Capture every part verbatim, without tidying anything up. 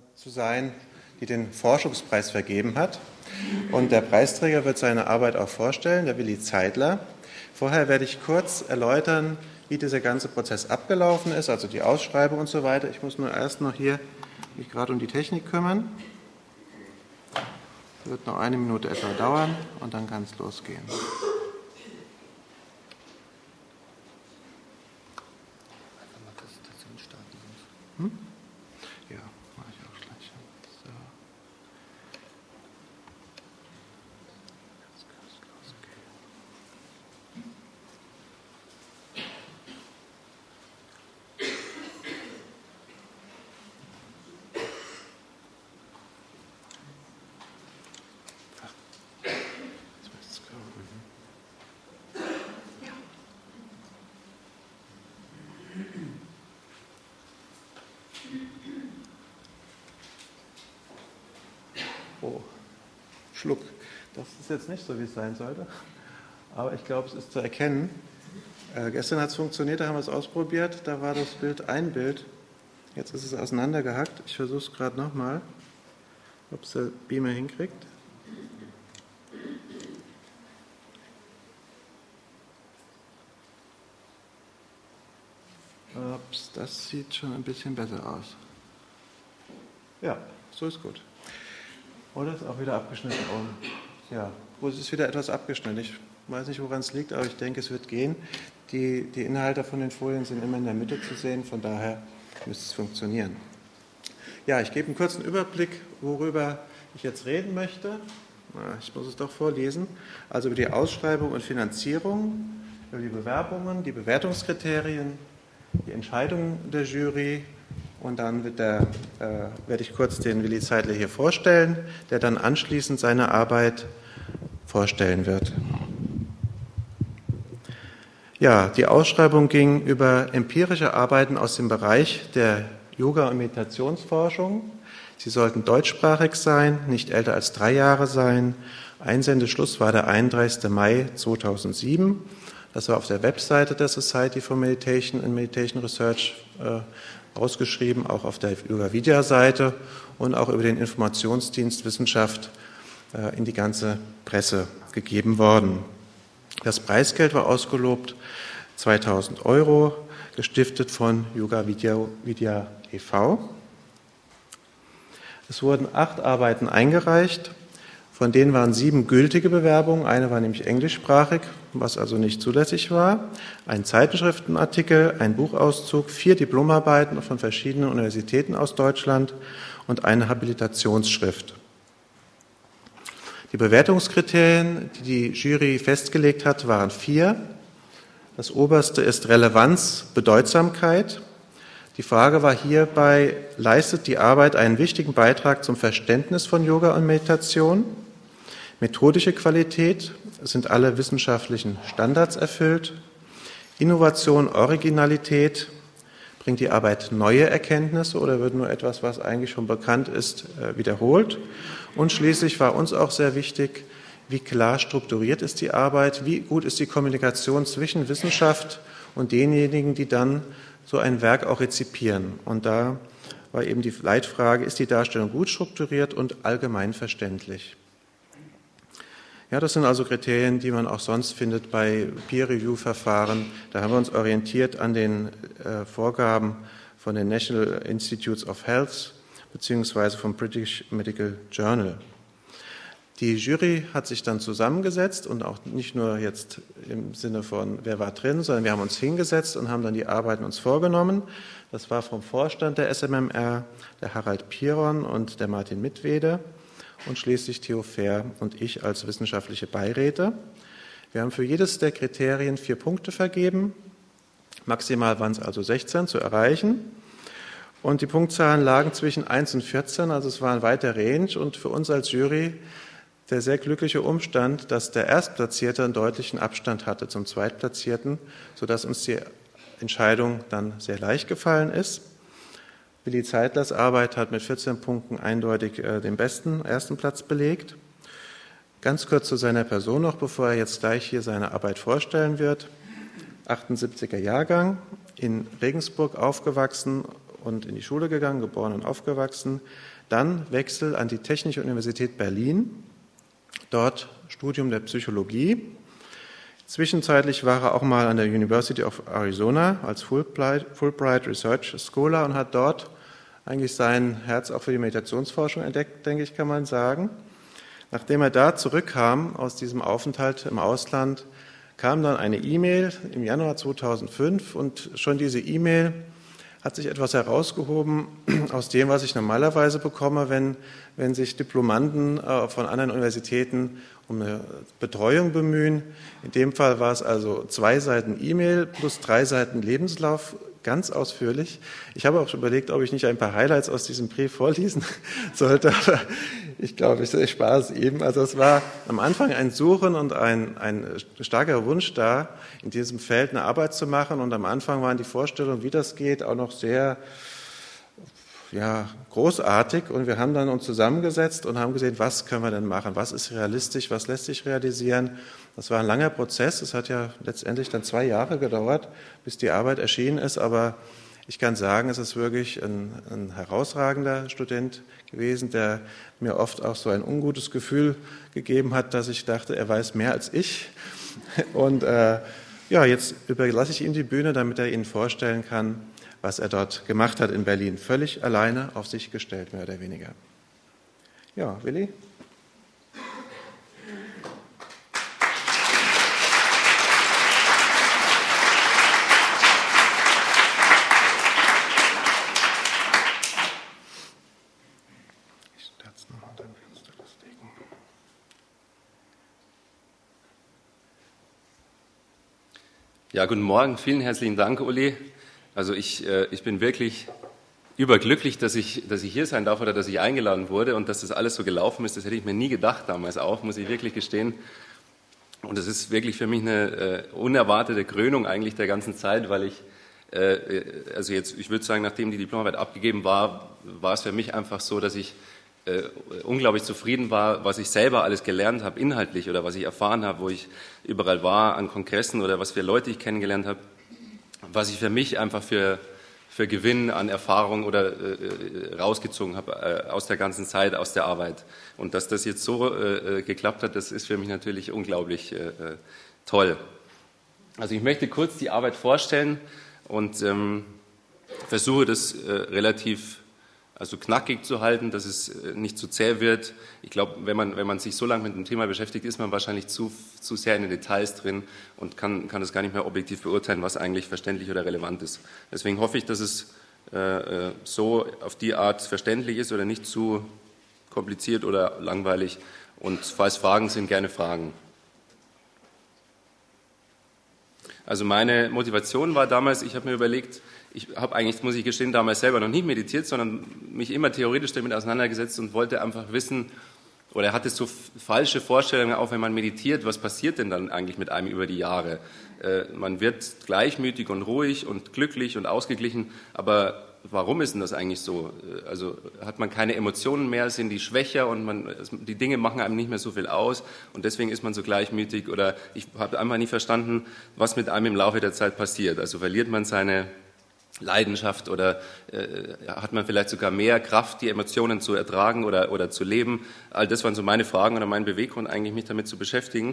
zu sein, die den Forschungspreis vergeben hat. Und der Preisträger wird seine Arbeit auch vorstellen, der Willi Zeitler. Vorher werde ich kurz erläutern, wie dieser ganze Prozess abgelaufen ist, also die Ausschreibung und so weiter. Ich muss nur erst noch hier mich gerade um die Technik kümmern. Das wird noch eine Minute etwa dauern und dann kann es losgehen. Hm? Ja, mache ich auch gleich. So. Oh, Schluck. Das ist jetzt nicht so, wie es sein sollte. Aber ich glaube, es ist zu erkennen. Äh, gestern hat es funktioniert, da haben wir es ausprobiert. Da war das Bild ein Bild. Jetzt ist es auseinandergehackt. Ich versuche es gerade nochmal, ob es der Beamer hinkriegt. Ups, das sieht schon ein bisschen besser aus. Ja, so ist gut. Oder ist auch wieder abgeschnitten worden. Ja, es ist wieder etwas abgeschnitten. Ich weiß nicht, woran es liegt, aber ich denke, es wird gehen. Die, die Inhalte von den Folien sind immer in der Mitte zu sehen, von daher müsste es funktionieren. Ja, ich gebe einen kurzen Überblick, worüber ich jetzt reden möchte. Na, ich muss es doch vorlesen. Also über die Ausschreibung und Finanzierung, über die Bewerbungen, die Bewertungskriterien, die Entscheidungen der Jury. Und dann wird der, äh, werde ich kurz den Willi Zeitler hier vorstellen, der dann anschließend seine Arbeit vorstellen wird. Ja, die Ausschreibung ging über empirische Arbeiten aus dem Bereich der Yoga- und Meditationsforschung. Sie sollten deutschsprachig sein, nicht älter als drei Jahre sein. Einsendeschluss war der einunddreißigster Mai zweitausendsieben. Das war auf der Webseite der Society for Meditation and Meditation Research äh, ausgeschrieben, auch auf der Yoga-Vidya-Seite und auch über den Informationsdienst Wissenschaft äh, in die ganze Presse gegeben worden. Das Preisgeld war ausgelobt, zweitausend Euro, gestiftet von Yoga Vidya, Vidya e V Es wurden acht Arbeiten eingereicht, von denen waren sieben gültige Bewerbungen, eine war nämlich englischsprachig, was also nicht zulässig war, ein Zeitschriftenartikel, ein Buchauszug, vier Diplomarbeiten von verschiedenen Universitäten aus Deutschland und eine Habilitationsschrift. Die Bewertungskriterien, die die Jury festgelegt hat, waren vier. Das oberste ist Relevanz, Bedeutsamkeit. Die Frage war hierbei, leistet die Arbeit einen wichtigen Beitrag zum Verständnis von Yoga und Meditation? Methodische Qualität, sind alle wissenschaftlichen Standards erfüllt? Innovation, Originalität, bringt die Arbeit neue Erkenntnisse oder wird nur etwas, was eigentlich schon bekannt ist, wiederholt? Und schließlich war uns auch sehr wichtig, wie klar strukturiert ist die Arbeit, wie gut ist die Kommunikation zwischen Wissenschaft und denjenigen, die dann so ein Werk auch rezipieren. Und da war eben die Leitfrage, ist die Darstellung gut strukturiert und allgemein verständlich? Ja, das sind also Kriterien, die man auch sonst findet bei Peer-Review-Verfahren. Da haben wir uns orientiert an den äh, Vorgaben von den National Institutes of Health beziehungsweise vom British Medical Journal. Die Jury hat sich dann zusammengesetzt und auch nicht nur jetzt im Sinne von, wer war drin, sondern wir haben uns hingesetzt und haben dann die Arbeiten uns vorgenommen. Das war vom Vorstand der S M M R, der Harald Piron und der Martin Mittwede und schließlich Theo Fehr und ich als wissenschaftliche Beiräte. Wir haben für jedes der Kriterien vier Punkte vergeben. Maximal waren es also sechzehn zu erreichen. Und die Punktzahlen lagen zwischen eins und vierzehn, also es war ein weiter Range. Und für uns als Jury der sehr glückliche Umstand, dass der Erstplatzierte einen deutlichen Abstand hatte zum Zweitplatzierten, sodass uns die Entscheidung dann sehr leicht gefallen ist. Willi Zeitlers Arbeit hat mit vierzehn Punkten eindeutig äh, den besten ersten Platz belegt. Ganz kurz zu seiner Person noch, bevor er jetzt gleich hier seine Arbeit vorstellen wird. achtundsiebziger Jahrgang, in Regensburg aufgewachsen und in die Schule gegangen, geboren und aufgewachsen. Dann Wechsel an die Technische Universität Berlin, dort Studium der Psychologie. Zwischenzeitlich war er auch mal an der University of Arizona als Fulbright, Fulbright Research Scholar und hat dort eigentlich sein Herz auch für die Meditationsforschung entdeckt, denke ich, kann man sagen. Nachdem er da zurückkam aus diesem Aufenthalt im Ausland, kam dann eine E-Mail im Januar zweitausendfünf und schon diese E-Mail hat sich etwas herausgehoben aus dem, was ich normalerweise bekomme, wenn, wenn sich Diplomanden von anderen Universitäten um eine Betreuung bemühen. In dem Fall war es also zwei Seiten E-Mail plus drei Seiten Lebenslauf, ganz ausführlich. Ich habe auch schon überlegt, ob ich nicht ein paar Highlights aus diesem Brief vorlesen sollte, aber ich glaube, ich, ich spare es eben. Also es war am Anfang ein Suchen und ein, ein starker Wunsch da, in diesem Feld eine Arbeit zu machen. Und am Anfang waren die Vorstellungen, wie das geht, auch noch sehr ja, großartig. Und wir haben dann uns zusammengesetzt und haben gesehen, was können wir denn machen? Was ist realistisch? Was lässt sich realisieren? Das war ein langer Prozess. Es hat ja letztendlich dann zwei Jahre gedauert, bis die Arbeit erschienen ist. Aber ich kann sagen, es ist wirklich ein, ein herausragender Student gewesen, der mir oft auch so ein ungutes Gefühl gegeben hat, dass ich dachte, er weiß mehr als ich. Und äh, ja, jetzt überlasse ich ihm die Bühne, damit er Ihnen vorstellen kann, was er dort gemacht hat in Berlin. Völlig alleine auf sich gestellt, mehr oder weniger. Ja, Willi? Ja, guten Morgen. Vielen herzlichen Dank, Uli. Also ich, äh, ich bin wirklich überglücklich, dass ich, dass ich hier sein darf oder dass ich eingeladen wurde und dass das alles so gelaufen ist. Das hätte ich mir nie gedacht damals auch, muss ich wirklich gestehen. Und das ist wirklich für mich eine äh, unerwartete Krönung eigentlich der ganzen Zeit, weil ich, äh, also jetzt, ich würde sagen, nachdem die Diplomarbeit abgegeben war, war es für mich einfach so, dass ich äh, unglaublich zufrieden war, was ich selber alles gelernt habe, inhaltlich oder was ich erfahren habe, wo ich überall war, an Kongressen oder was für Leute ich kennengelernt habe, was ich für mich einfach für, für Gewinn an Erfahrung oder äh, rausgezogen habe äh, aus der ganzen Zeit, aus der Arbeit. Und dass das jetzt so äh, geklappt hat, das ist für mich natürlich unglaublich äh, toll. Also ich möchte kurz die Arbeit vorstellen und ähm, versuche das äh, relativ also knackig zu halten, dass es nicht zu zäh wird. Ich glaube, wenn man, wenn man sich so lange mit dem Thema beschäftigt, ist man wahrscheinlich zu, zu sehr in den Details drin und kann, kann das gar nicht mehr objektiv beurteilen, was eigentlich verständlich oder relevant ist. Deswegen hoffe ich, dass es äh, so auf die Art verständlich ist oder nicht zu kompliziert oder langweilig. Und falls Fragen sind, gerne Fragen. Also meine Motivation war damals, ich habe mir überlegt, ich habe eigentlich, muss ich gestehen, damals selber noch nicht meditiert, sondern mich immer theoretisch damit auseinandergesetzt und wollte einfach wissen, oder hatte so falsche Vorstellungen, auch wenn man meditiert, was passiert denn dann eigentlich mit einem über die Jahre? Äh, man wird gleichmütig und ruhig und glücklich und ausgeglichen, aber warum ist denn das eigentlich so? Also hat man keine Emotionen mehr, sind die schwächer und man, die Dinge machen einem nicht mehr so viel aus und deswegen ist man so gleichmütig oder ich habe einfach nie verstanden, was mit einem im Laufe der Zeit passiert. Also verliert man seine Leidenschaft oder äh, hat man vielleicht sogar mehr Kraft, die Emotionen zu ertragen oder, oder zu leben? All das waren so meine Fragen oder mein Beweggrund, eigentlich mich damit zu beschäftigen.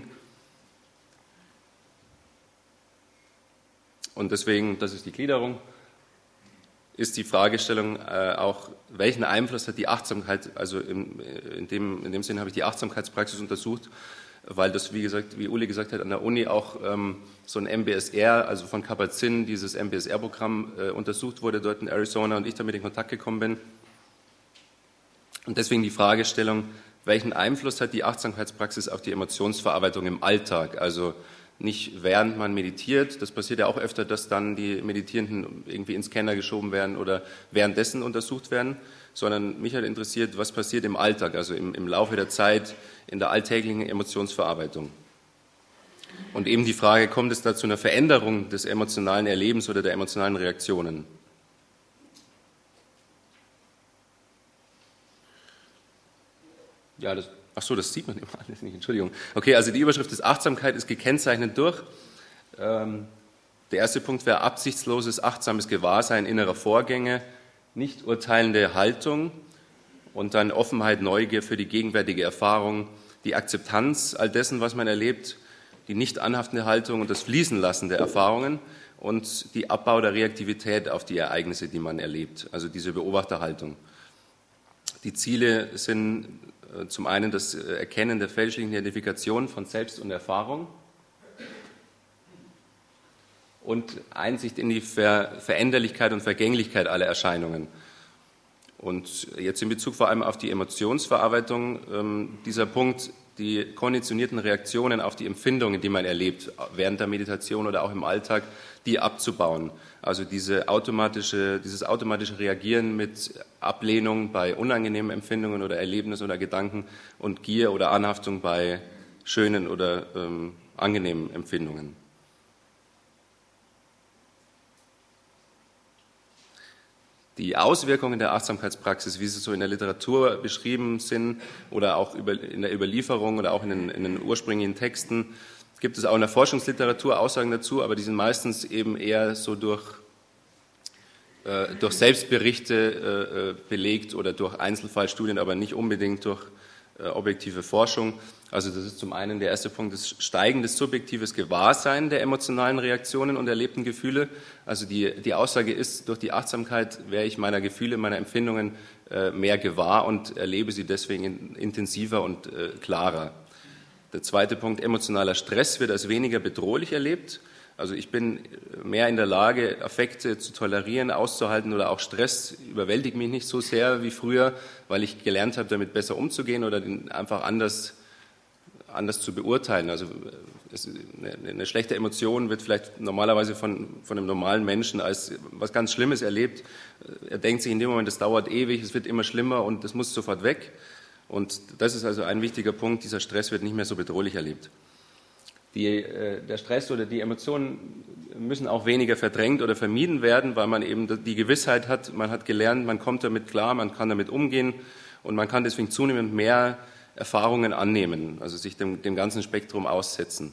Und deswegen, das ist die Gliederung, ist die Fragestellung äh, auch, welchen Einfluss hat die Achtsamkeit, also in, in, dem, in dem Sinne habe ich die Achtsamkeitspraxis untersucht, weil das, wie gesagt, wie Uli gesagt hat, an der Uni auch ähm, so ein M B S R, also von Kabat-Zinn, dieses M B S R-Programm äh, untersucht wurde dort in Arizona und ich damit in Kontakt gekommen bin. Und deswegen die Fragestellung, welchen Einfluss hat die Achtsamkeitspraxis auf die Emotionsverarbeitung im Alltag? Also nicht während man meditiert, das passiert ja auch öfter, dass dann die Meditierenden irgendwie ins Scanner geschoben werden oder währenddessen untersucht werden, sondern mich hat interessiert, was passiert im Alltag, also im, im Laufe der Zeit, in der alltäglichen Emotionsverarbeitung. Und eben die Frage, kommt es da zu einer Veränderung des emotionalen Erlebens oder der emotionalen Reaktionen? Ja, das, ach so, das sieht man immer alles nicht, Entschuldigung. Okay, also die Überschrift ist Achtsamkeit ist gekennzeichnet durch. Ähm, der erste Punkt wäre absichtsloses, achtsames Gewahrsein innerer Vorgänge, nicht urteilende Haltung und dann Offenheit, Neugier für die gegenwärtige Erfahrung, die Akzeptanz all dessen, was man erlebt, die nicht anhaftende Haltung und das Fließenlassen der Erfahrungen und die Abbau der Reaktivität auf die Ereignisse, die man erlebt, also diese Beobachterhaltung. Die Ziele sind zum einen das Erkennen der fälschlichen Identifikation von Selbst und Erfahrung und Einsicht in die Ver- Veränderlichkeit und Vergänglichkeit aller Erscheinungen. Und jetzt in Bezug vor allem auf die Emotionsverarbeitung, ähm, dieser Punkt, die konditionierten Reaktionen auf die Empfindungen, die man erlebt, während der Meditation oder auch im Alltag, die abzubauen. Also diese automatische, dieses automatische Reagieren mit Ablehnung bei unangenehmen Empfindungen oder Erlebnissen oder Gedanken und Gier oder Anhaftung bei schönen oder ähm, angenehmen Empfindungen. Die Auswirkungen der Achtsamkeitspraxis, wie sie so in der Literatur beschrieben sind oder auch in der Überlieferung oder auch in den, in den ursprünglichen Texten, gibt es auch in der Forschungsliteratur Aussagen dazu, aber die sind meistens eben eher so durch, äh, durch Selbstberichte äh, belegt oder durch Einzelfallstudien, aber nicht unbedingt durch äh, objektive Forschung. Also das ist zum einen der erste Punkt, das steigendes subjektives Gewahrsein der emotionalen Reaktionen und erlebten Gefühle. Also die, die Aussage ist, durch die Achtsamkeit wäre ich meiner Gefühle, meiner Empfindungen äh, mehr gewahr und erlebe sie deswegen in, intensiver und äh, klarer. Der zweite Punkt, emotionaler Stress wird als weniger bedrohlich erlebt. Also ich bin mehr in der Lage, Affekte zu tolerieren, auszuhalten oder auch Stress überwältigt mich nicht so sehr wie früher, weil ich gelernt habe, damit besser umzugehen oder den einfach anders anders zu beurteilen. Also eine schlechte Emotion wird vielleicht normalerweise von, von einem normalen Menschen als was ganz Schlimmes erlebt. Er denkt sich in dem Moment, es dauert ewig, es wird immer schlimmer und es muss sofort weg. Und das ist also ein wichtiger Punkt, dieser Stress wird nicht mehr so bedrohlich erlebt. Die, der Stress oder die Emotionen müssen auch weniger verdrängt oder vermieden werden, weil man eben die Gewissheit hat, man hat gelernt, man kommt damit klar, man kann damit umgehen und man kann deswegen zunehmend mehr Erfahrungen annehmen, also sich dem, dem ganzen Spektrum aussetzen.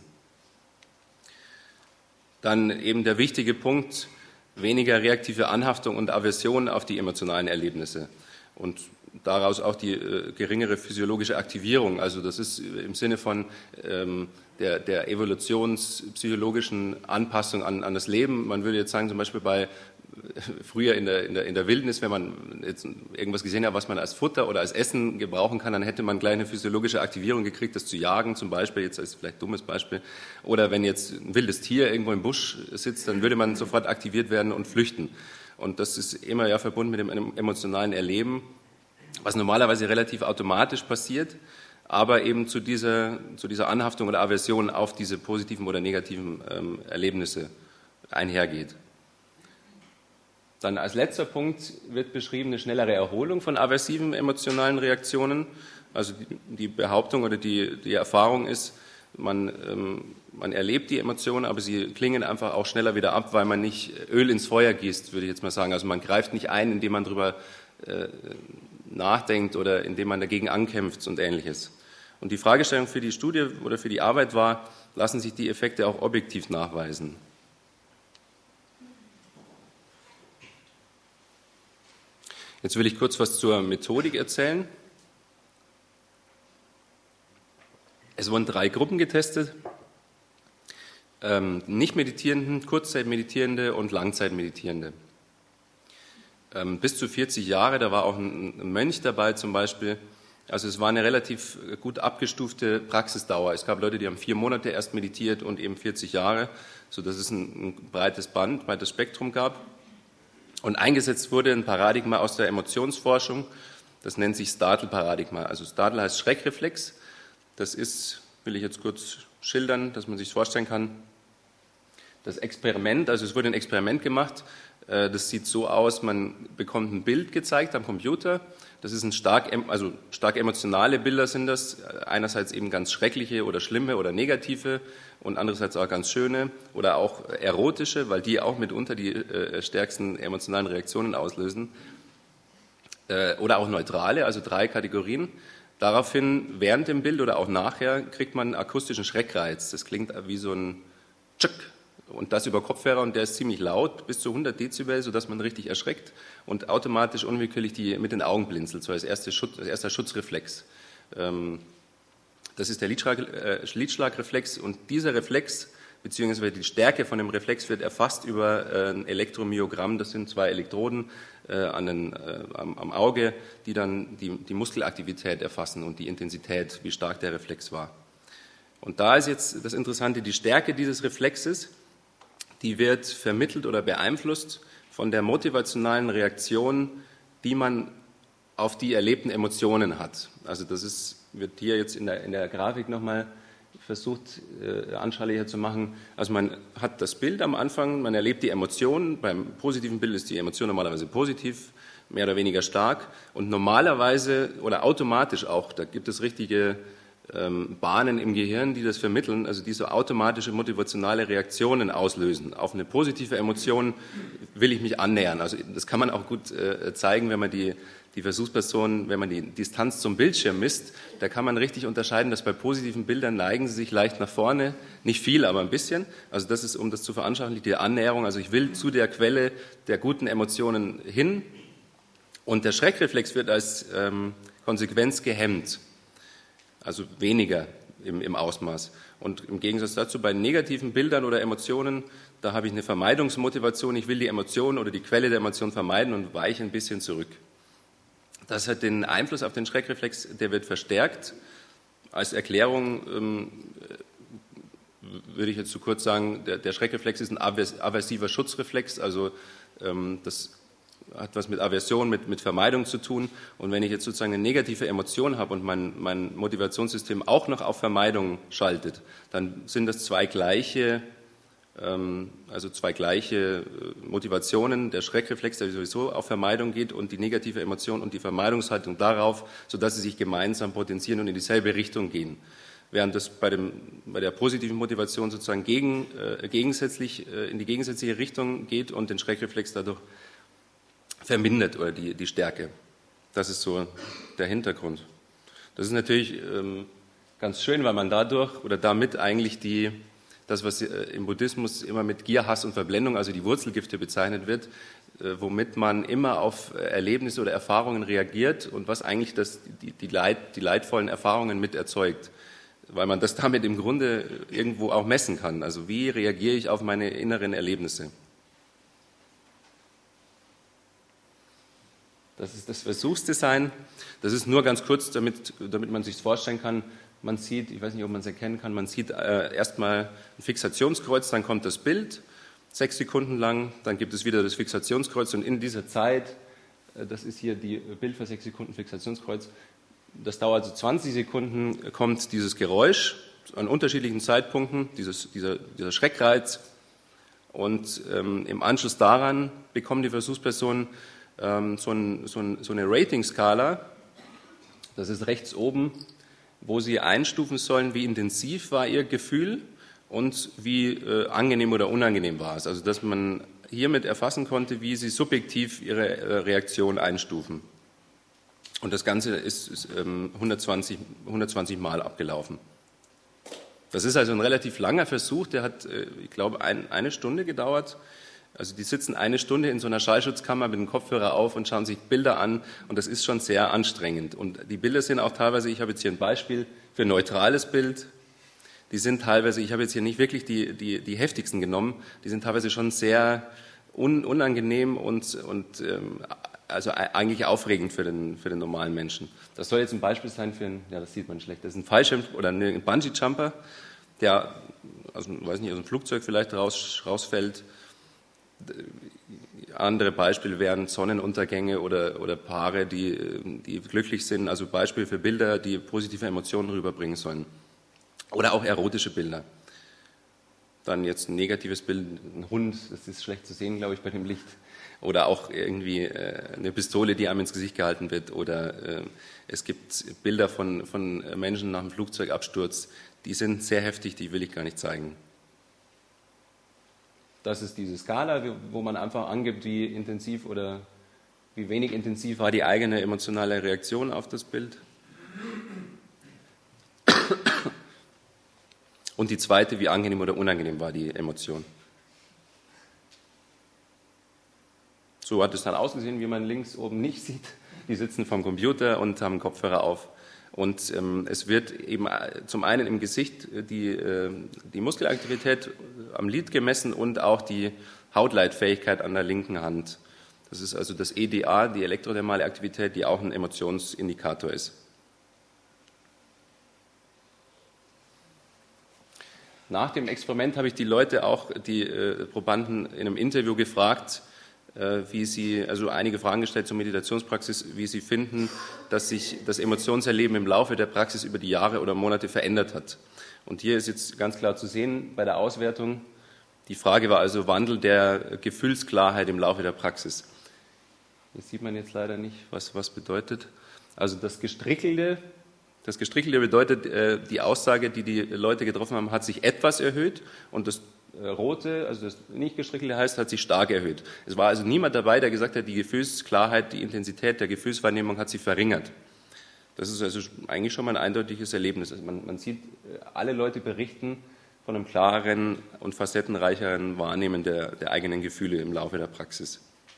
Dann eben der wichtige Punkt, weniger reaktive Anhaftung und Aversion auf die emotionalen Erlebnisse und daraus auch die äh, geringere physiologische Aktivierung. Also das ist im Sinne von ähm, der, der evolutionspsychologischen Anpassung an, an das Leben. Man würde jetzt sagen, zum Beispiel bei früher in der, in, der, in der Wildnis, wenn man jetzt irgendwas gesehen hat, was man als Futter oder als Essen gebrauchen kann, dann hätte man gleich eine physiologische Aktivierung gekriegt, das zu jagen zum Beispiel, jetzt als vielleicht dummes Beispiel. Oder wenn jetzt ein wildes Tier irgendwo im Busch sitzt, dann würde man sofort aktiviert werden und flüchten. Und das ist immer ja verbunden mit dem emotionalen Erleben, was normalerweise relativ automatisch passiert, aber eben zu dieser, zu dieser Anhaftung oder Aversion auf diese positiven oder negativen ähm, Erlebnisse einhergeht. Dann als letzter Punkt wird beschrieben eine schnellere Erholung von aversiven emotionalen Reaktionen. Also die, die Behauptung oder die, die Erfahrung ist, man, ähm, man erlebt die Emotionen, aber sie klingen einfach auch schneller wieder ab, weil man nicht Öl ins Feuer gießt, würde ich jetzt mal sagen. Also man greift nicht ein, indem man darüber äh, nachdenkt oder indem man dagegen ankämpft und Ähnliches. Und die Fragestellung für die Studie oder für die Arbeit war, lassen sich die Effekte auch objektiv nachweisen? Jetzt will ich kurz was zur Methodik erzählen. Es wurden drei Gruppen getestet, ähm, Nicht-Meditierenden, Kurzzeitmeditierende und Langzeitmeditierende. Ähm, bis zu vierzig Jahre, da war auch ein, ein Mönch dabei zum Beispiel. Also es war eine relativ gut abgestufte Praxisdauer. Es gab Leute, die haben vier Monate erst meditiert und eben vierzig Jahre, sodass es ein, ein breites Band, breites Spektrum gab. Und eingesetzt wurde ein Paradigma aus der Emotionsforschung, das nennt sich Startle-Paradigma. Also Startle heißt Schreckreflex. Das ist, will ich jetzt kurz schildern, dass man sich vorstellen kann, das Experiment, also es wurde ein Experiment gemacht, das sieht so aus, man bekommt ein Bild gezeigt am Computer, das ist ein stark, also stark emotionale Bilder sind das, einerseits eben ganz schreckliche oder schlimme oder negative und andererseits auch ganz schöne oder auch erotische, weil die auch mitunter die äh, stärksten emotionalen Reaktionen auslösen, äh, oder auch neutrale, also drei Kategorien. Daraufhin, während dem Bild oder auch nachher, kriegt man einen akustischen Schreckreiz. Das klingt wie so ein Tschick. Und das über Kopfhörer und der ist ziemlich laut, bis zu hundert Dezibel, sodass man richtig erschreckt. und automatisch unwillkürlich die mit den Augen blinzelt, so als, erste Schutz, als erster Schutzreflex. Das ist der Lidschlag, äh, Lidschlagreflex und dieser Reflex beziehungsweise die Stärke von dem Reflex wird erfasst über äh, ein Elektromyogramm, das sind zwei Elektroden äh, an den, äh, am, am Auge, die dann die, die Muskelaktivität erfassen und die Intensität, wie stark der Reflex war. Und da ist jetzt das Interessante, die Stärke dieses Reflexes, die wird vermittelt oder beeinflusst von der motivationalen Reaktion, die man auf die erlebten Emotionen hat. Also das ist, wird hier jetzt in der, in der Grafik nochmal versucht, äh, anschaulicher zu machen. Also man hat das Bild am Anfang, man erlebt die Emotionen. Beim positiven Bild ist die Emotion normalerweise positiv, mehr oder weniger stark. Und normalerweise oder automatisch auch, da gibt es richtige ähm, Bahnen im Gehirn, die das vermitteln, also die so automatische motivationale Reaktionen auslösen. Auf eine positive Emotion will ich mich annähern. Also das kann man auch gut äh, zeigen, wenn man die Die Versuchspersonen, wenn man die Distanz zum Bildschirm misst, da kann man richtig unterscheiden, dass bei positiven Bildern neigen sie sich leicht nach vorne, nicht viel, aber ein bisschen. Also das ist, um das zu veranschaulichen, die Annäherung. Also ich will zu der Quelle der guten Emotionen hin und der Schreckreflex wird als ähm, Konsequenz gehemmt, also weniger im, im Ausmaß. Und im Gegensatz dazu bei negativen Bildern oder Emotionen, da habe ich eine Vermeidungsmotivation, ich will die Emotion oder die Quelle der Emotion vermeiden und weiche ein bisschen zurück. Das hat den Einfluss auf den Schreckreflex, der wird verstärkt. Als Erklärung ähm, würde ich jetzt zu kurz sagen, der, der Schreckreflex ist ein aversiver Schutzreflex, also ähm, das hat was mit Aversion, mit, mit Vermeidung zu tun. Und wenn ich jetzt sozusagen eine negative Emotion habe und mein, mein Motivationssystem auch noch auf Vermeidung schaltet, dann sind das zwei gleiche also zwei gleiche Motivationen, der Schreckreflex, der sowieso auf Vermeidung geht und die negative Emotion und die Vermeidungshaltung darauf, sodass sie sich gemeinsam potenzieren und in dieselbe Richtung gehen. Während das bei, dem, bei der positiven Motivation sozusagen gegen, äh, gegensätzlich, äh, in die gegensätzliche Richtung geht und den Schreckreflex dadurch vermindert oder die, die Stärke. Das ist so der Hintergrund. Das ist natürlich ähm, ganz schön, weil man dadurch oder damit eigentlich die das, was im Buddhismus immer mit Gier, Hass und Verblendung, also die Wurzelgifte bezeichnet wird, womit man immer auf Erlebnisse oder Erfahrungen reagiert und was eigentlich das, die, die, Leid, die leidvollen Erfahrungen mit erzeugt, weil man das damit im Grunde irgendwo auch messen kann. Also wie reagiere ich auf meine inneren Erlebnisse? Das ist das Versuchsdesign. Das ist nur ganz kurz, damit, damit man sich vorstellen kann. Man sieht, ich weiß nicht, ob man es erkennen kann, man sieht äh, erstmal ein Fixationskreuz, dann kommt das Bild, sechs Sekunden lang, dann gibt es wieder das Fixationskreuz und in dieser Zeit, äh, das ist hier die Bild für sechs Sekunden Fixationskreuz, das dauert so zwanzig Sekunden, kommt dieses Geräusch an unterschiedlichen Zeitpunkten, dieses, dieser, dieser Schreckreiz und ähm, im Anschluss daran bekommen die Versuchspersonen ähm, so, ein, so, ein, so eine Rating-Skala, das ist rechts oben, wo sie einstufen sollen, wie intensiv war ihr Gefühl und wie äh, angenehm oder unangenehm war es. Also dass man hiermit erfassen konnte, wie sie subjektiv ihre äh, Reaktion einstufen. Und das Ganze ist, ist ähm, hundertzwanzig, hundertzwanzig Mal abgelaufen. Das ist also ein relativ langer Versuch, der hat, äh, ich glaube, ein, eine Stunde gedauert. Also die sitzen eine Stunde in so einer Schallschutzkammer mit dem Kopfhörer auf und schauen sich Bilder an und das ist schon sehr anstrengend. Und die Bilder sind auch teilweise, ich habe jetzt hier ein Beispiel für ein neutrales Bild, die sind teilweise, ich habe jetzt hier nicht wirklich die, die, die heftigsten genommen, die sind teilweise schon sehr un, unangenehm und, und ähm, also eigentlich aufregend für den, für den normalen Menschen. Das soll jetzt ein Beispiel sein für einen, ja das sieht man schlecht, das ist ein Fallschirm oder ein Bungee-Jumper, der, also ich weiß nicht, aus dem Flugzeug vielleicht raus, rausfällt. Andere Beispiele wären Sonnenuntergänge oder, oder Paare, die, die glücklich sind, also Beispiele für Bilder, die positive Emotionen rüberbringen sollen. Oder auch erotische Bilder. Dann jetzt ein negatives Bild, ein Hund, das ist schlecht zu sehen, glaube ich, bei dem Licht. Oder auch irgendwie eine Pistole, die einem ins Gesicht gehalten wird. Oder es gibt Bilder von, von Menschen nach einem Flugzeugabsturz, die sind sehr heftig, die will ich gar nicht zeigen. Das ist diese Skala, wo man einfach angibt, wie intensiv oder wie wenig intensiv war die eigene emotionale Reaktion auf das Bild. Und die zweite, wie angenehm oder unangenehm war die Emotion. So hat es dann ausgesehen, wie man links oben nicht sieht. Die sitzen vom Computer und haben Kopfhörer auf. Und ähm, es wird eben zum einen im Gesicht die, äh, die Muskelaktivität am Lid gemessen und auch die Hautleitfähigkeit an der linken Hand. Das ist also das E D A, die elektrodermale Aktivität, die auch ein Emotionsindikator ist. Nach dem Experiment habe ich die Leute auch, die äh, Probanden in einem Interview gefragt, äh, wie sie, also einige Fragen gestellt zur Meditationspraxis, wie sie finden, dass sich das Emotionserleben im Laufe der Praxis über die Jahre oder Monate verändert hat. Und hier ist jetzt ganz klar zu sehen bei der Auswertung, die Frage war also Wandel der Gefühlsklarheit im Laufe der Praxis. Das sieht man jetzt leider nicht, was was bedeutet. Also das Gestrickelte, das Gestrickelte bedeutet, äh, die Aussage, die die Leute getroffen haben, hat sich etwas erhöht und das äh, Rote, also das nicht Gestrickelte heißt, hat sich stark erhöht. Es war also niemand dabei, der gesagt hat, die Gefühlsklarheit, die Intensität der Gefühlswahrnehmung hat sich verringert. Das ist also eigentlich schon mal ein eindeutiges Erlebnis. Also man, man sieht, alle Leute berichten von einem klareren und facettenreicheren Wahrnehmen der, der eigenen Gefühle im Laufe der Praxis.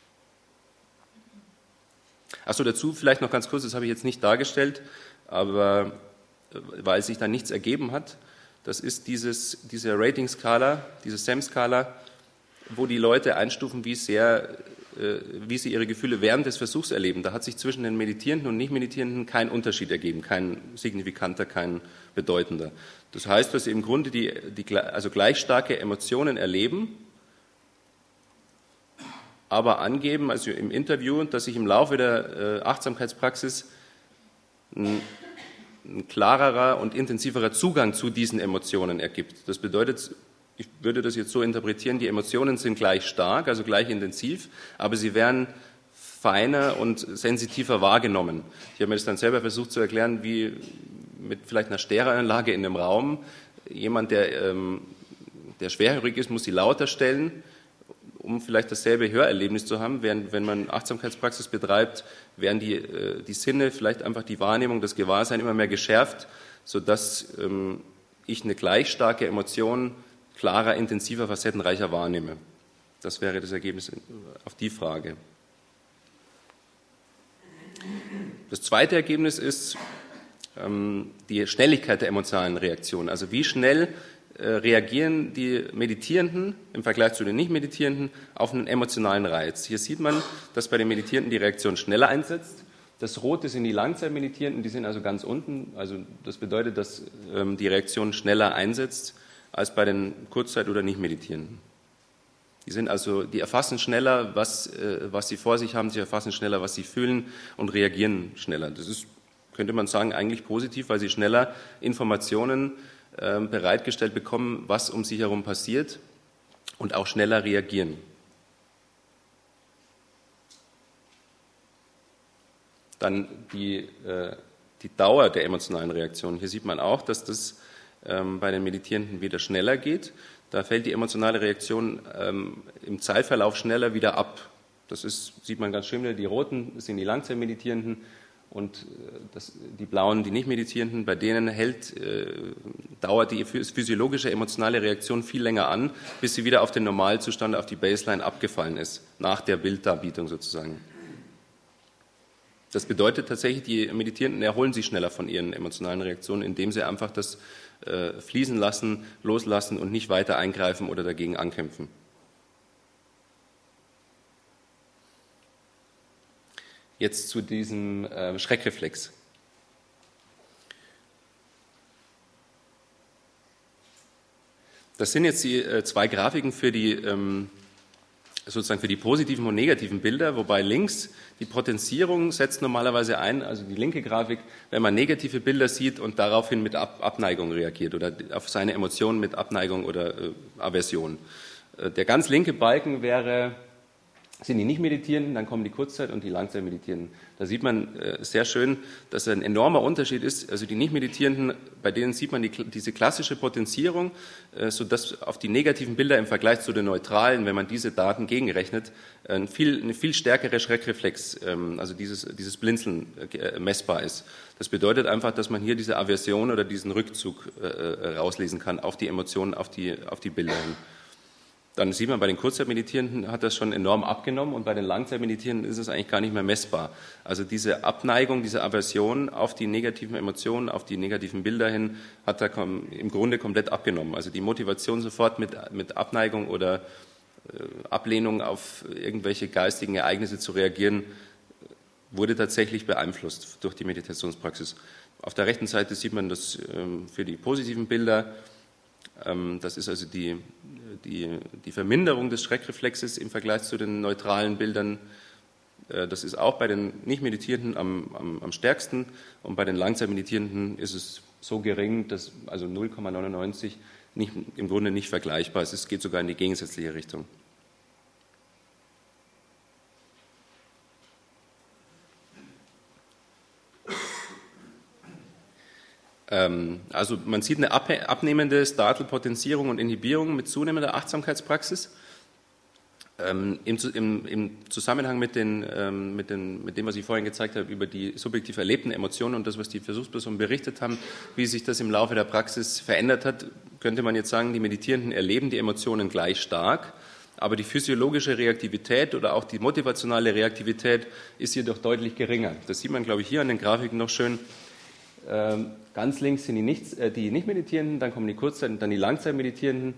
Achso, dazu vielleicht noch ganz kurz, das habe ich jetzt nicht dargestellt, aber weil sich da nichts ergeben hat, das ist dieses, diese Rating-Skala, diese S A M-Skala, wo die Leute einstufen, wie sehr, äh, wie sie ihre Gefühle während des Versuchs erleben. Da hat sich zwischen den Meditierenden und Nicht-Meditierenden kein Unterschied ergeben, kein signifikanter, kein bedeutender. Das heißt, dass sie im Grunde die, die also gleich starke Emotionen erleben, aber angeben, also im Interview, dass sich im Laufe der äh, Achtsamkeitspraxis ein, ein klarerer und intensiverer Zugang zu diesen Emotionen ergibt. Das bedeutet, ich würde das jetzt so interpretieren, die Emotionen sind gleich stark, also gleich intensiv, aber sie werden feiner und sensitiver wahrgenommen. Ich habe mir das dann selber versucht zu erklären, wie mit vielleicht einer Stereoanlage in einem Raum, jemand, der, ähm, der schwerhörig ist, muss sie lauter stellen, um vielleicht dasselbe Hörerlebnis zu haben. Während, wenn man Achtsamkeitspraxis betreibt, werden die, äh, die Sinne, vielleicht einfach die Wahrnehmung, das Gewahrsein immer mehr geschärft, sodass ähm, ich eine gleich starke Emotion klarer, intensiver, facettenreicher wahrnehme. Das wäre das Ergebnis auf die Frage. Das zweite Ergebnis ist ähm, die Schnelligkeit der emotionalen Reaktion. Also wie schnell äh, reagieren die Meditierenden im Vergleich zu den Nicht-Meditierenden auf einen emotionalen Reiz. Hier sieht man, dass bei den Meditierenden die Reaktion schneller einsetzt. Das Rote sind die Langzeitmeditierenden, die sind also ganz unten. Also das bedeutet, dass ähm, die Reaktion schneller einsetzt als bei den Kurzzeit- oder Nicht-Meditierenden. Die sind also, die erfassen schneller, was, äh, was sie vor sich haben, sie erfassen schneller, was sie fühlen und reagieren schneller. Das ist, könnte man sagen, eigentlich positiv, weil sie schneller Informationen äh, bereitgestellt bekommen, was um sie herum passiert und auch schneller reagieren. Dann die, äh, die Dauer der emotionalen Reaktion. Hier sieht man auch, dass das ähm, bei den Meditierenden wieder schneller geht. Da fällt die emotionale Reaktion ähm, im Zeitverlauf schneller wieder ab. Das ist, sieht man ganz schön, die roten sind die Langzeitmeditierenden und das, die blauen die Nicht-Meditierenden. Bei denen hält, äh, dauert die physiologische emotionale Reaktion viel länger an, bis sie wieder auf den Normalzustand, auf die Baseline abgefallen ist, nach der Bilddarbietung sozusagen. Das bedeutet tatsächlich, die Meditierenden erholen sich schneller von ihren emotionalen Reaktionen, indem sie einfach das äh, fließen lassen, loslassen und nicht weiter eingreifen oder dagegen ankämpfen. Jetzt zu diesem äh, Schreckreflex. Das sind jetzt die äh, zwei Grafiken für die ähm, sozusagen für die positiven und negativen Bilder, wobei links die Potenzierung setzt normalerweise ein, also die linke Grafik, wenn man negative Bilder sieht und daraufhin mit Ab- Abneigung reagiert oder auf seine Emotionen mit Abneigung oder äh, Aversion. Äh, der ganz linke Balken wäre, sind die Nicht-Meditierenden, dann kommen die Kurzzeit- und die Langzeit-Meditierenden. Da sieht man äh, sehr schön, dass ein enormer Unterschied ist. Also die Nicht-Meditierenden, bei denen sieht man die, diese klassische Potenzierung, äh, sodass auf die negativen Bilder im Vergleich zu den neutralen, wenn man diese Daten gegenrechnet, ein viel, eine viel stärkere Schreckreflex, ähm, also dieses, dieses Blinzeln äh, messbar ist. Das bedeutet einfach, dass man hier diese Aversion oder diesen Rückzug äh, rauslesen kann auf die Emotionen, auf die, auf die Bilder hin. dann sieht man, bei den Kurzzeitmeditierenden hat das schon enorm abgenommen und bei den Langzeitmeditierenden ist es eigentlich gar nicht mehr messbar. Also diese Abneigung, diese Aversion auf die negativen Emotionen, auf die negativen Bilder hin, hat da im Grunde komplett abgenommen. Also die Motivation sofort mit, mit Abneigung oder äh, Ablehnung auf irgendwelche geistigen Ereignisse zu reagieren, wurde tatsächlich beeinflusst durch die Meditationspraxis. Auf der rechten Seite sieht man das ähm, für die positiven Bilder. Das ist also die, die, die Verminderung des Schreckreflexes im Vergleich zu den neutralen Bildern. Das ist auch bei den Nicht-Meditierenden am, am, am stärksten und bei den Langzeitmeditierenden ist es so gering, dass also null Komma neunundneunzig nicht, im Grunde nicht vergleichbar ist. Es geht sogar in die gegensätzliche Richtung. Also man sieht eine abnehmende Startle-Potenzierung und Inhibierung mit zunehmender Achtsamkeitspraxis. Im, im, im Zusammenhang mit, den, mit, den, mit dem, was ich vorhin gezeigt habe, über die subjektiv erlebten Emotionen und das, was die Versuchspersonen berichtet haben, wie sich das im Laufe der Praxis verändert hat, könnte man jetzt sagen, die Meditierenden erleben die Emotionen gleich stark, aber die physiologische Reaktivität oder auch die motivationale Reaktivität ist jedoch deutlich geringer. Das sieht man, glaube ich, hier an den Grafiken noch schön. Ähm, ganz links sind die, Nichts, äh, die Nicht-Meditierenden, dann kommen die Kurzzeit- dann die Langzeit-Meditierenden.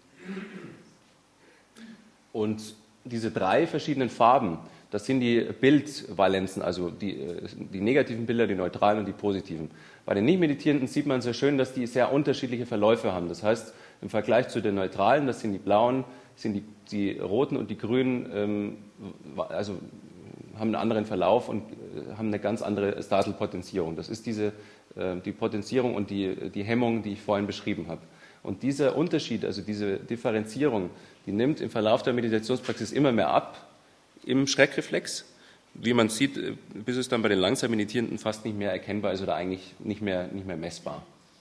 Und diese drei verschiedenen Farben, das sind die Bildvalenzen, also die, äh, die negativen Bilder, die neutralen und die positiven. Bei den Nicht-Meditierenden sieht man sehr schön, dass die sehr unterschiedliche Verläufe haben. Das heißt, im Vergleich zu den neutralen, das sind die blauen, sind die, die roten und die grünen, ähm, also haben einen anderen Verlauf und haben eine ganz andere Startle-Potenzierung. Das ist diese, die Potenzierung und die, die Hemmung, die ich vorhin beschrieben habe. Und dieser Unterschied, also diese Differenzierung, die nimmt im Verlauf der Meditationspraxis immer mehr ab im Schreckreflex. Wie man sieht, bis es dann bei den Langzeitmeditierenden fast nicht mehr erkennbar ist oder eigentlich nicht mehr, nicht mehr messbar.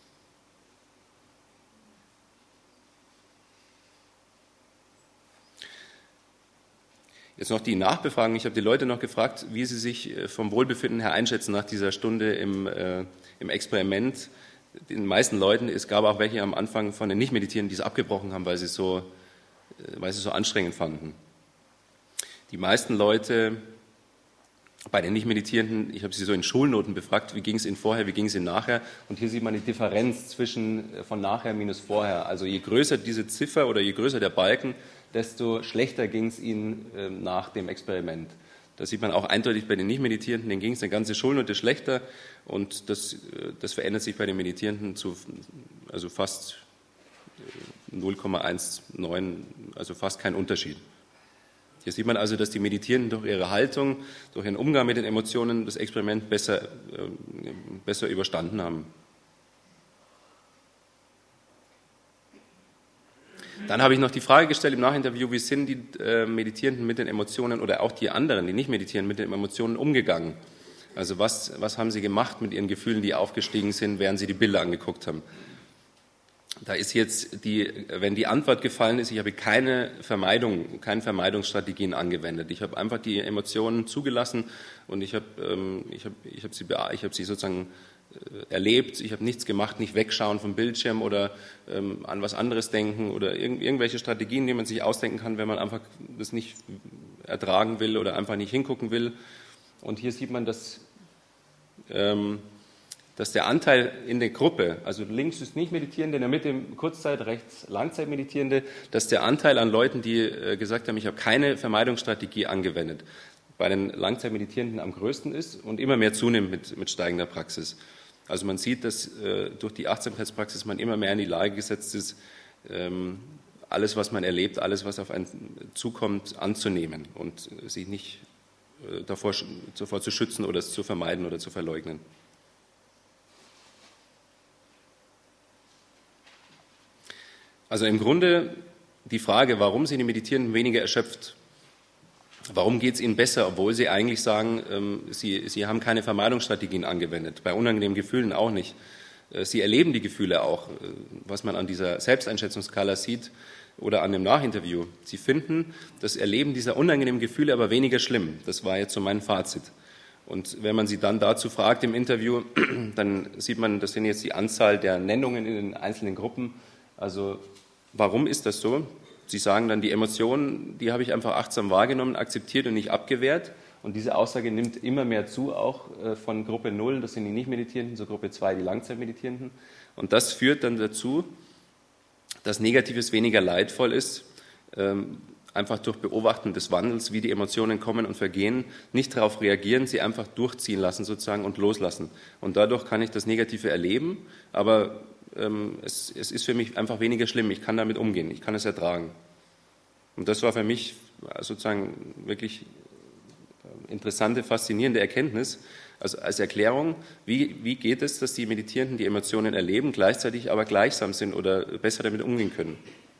Jetzt noch die Nachbefragung. Ich habe die Leute noch gefragt, wie sie sich vom Wohlbefinden her einschätzen nach dieser Stunde im, äh, im Experiment. Den meisten Leuten, es gab auch welche am Anfang von den Nicht-Meditierenden, die es abgebrochen haben, weil sie so, äh, weil sie es so anstrengend fanden. Die meisten Leute bei den Nicht-Meditierenden, ich habe sie so in Schulnoten befragt, wie ging es ihnen vorher, wie ging es ihnen nachher. Und hier sieht man die Differenz zwischen von nachher minus vorher. Also je größer diese Ziffer oder je größer der Balken, desto schlechter ging es ihnen äh, nach dem Experiment. Das sieht man auch eindeutig bei den Nicht-Meditierenden, denen ging es eine ganze Schulnote schlechter und das, äh, das verändert sich bei den Meditierenden zu also fast äh, null Komma neunzehn, also fast kein Unterschied. Hier sieht man also, dass die Meditierenden durch ihre Haltung, durch ihren Umgang mit den Emotionen das Experiment besser, äh, besser überstanden haben. Dann habe ich noch die Frage gestellt im Nachinterview, wie sind die äh, Meditierenden mit den Emotionen oder auch die anderen, die nicht meditieren, mit den Emotionen umgegangen? Also was, was haben sie gemacht mit ihren Gefühlen, die aufgestiegen sind, während sie die Bilder angeguckt haben? Da ist jetzt die, wenn die Antwort gefallen ist, ich habe keine Vermeidung, keine Vermeidungsstrategien angewendet. Ich habe einfach die Emotionen zugelassen und ich habe, ähm, ich habe, ich habe sie, ich habe sie sozusagen erlebt, ich habe nichts gemacht, nicht wegschauen vom Bildschirm oder ähm, an was anderes denken oder irg- irgendwelche Strategien, die man sich ausdenken kann, wenn man einfach das nicht ertragen will oder einfach nicht hingucken will. Und hier sieht man, dass, ähm, dass der Anteil in der Gruppe, also links ist Nicht-Meditierende, in der Mitte Kurzzeit, rechts Langzeit-Meditierende, dass der Anteil an Leuten, die äh, gesagt haben, ich habe keine Vermeidungsstrategie angewendet, bei den Langzeitmeditierenden am größten ist und immer mehr zunimmt mit, mit steigender Praxis. Also man sieht, dass äh, durch die Achtsamkeitspraxis man immer mehr in die Lage gesetzt ist, ähm, alles, was man erlebt, alles, was auf einen zukommt, anzunehmen und äh, sich nicht äh, davor, davor zu schützen oder es zu vermeiden oder zu verleugnen. Also im Grunde die Frage, warum sind die Meditierenden weniger erschöpft? Warum geht es ihnen besser, obwohl sie eigentlich sagen, ähm, sie, sie haben keine Vermeidungsstrategien angewendet, bei unangenehmen Gefühlen auch nicht. Äh, sie erleben die Gefühle auch, äh, was man an dieser Selbsteinschätzungsskala sieht oder an dem Nachinterview. Sie finden das Erleben dieser unangenehmen Gefühle aber weniger schlimm. Das war jetzt so mein Fazit. Und wenn man sie dann dazu fragt im Interview, dann sieht man, das sind jetzt die Anzahl der Nennungen in den einzelnen Gruppen. Also warum ist das so? Sie sagen dann, die Emotionen, die habe ich einfach achtsam wahrgenommen, akzeptiert und nicht abgewehrt. Und diese Aussage nimmt immer mehr zu, auch von Gruppe null, das sind die Nicht-Meditierenden, zur Gruppe zwei, die Langzeit-Meditierenden. Und das führt dann dazu, dass Negatives weniger leidvoll ist, einfach durch Beobachten des Wandels, wie die Emotionen kommen und vergehen, nicht darauf reagieren, sie einfach durchziehen lassen sozusagen und loslassen. Und dadurch kann ich das Negative erleben, aber ähm, es, es ist für mich einfach weniger schlimm. Ich kann damit umgehen, ich kann es ertragen. Und das war für mich sozusagen wirklich interessante, faszinierende Erkenntnis, also als Erklärung, wie, wie geht es, dass die Meditierenden die Emotionen erleben, gleichzeitig aber gleichsam sind oder besser damit umgehen können.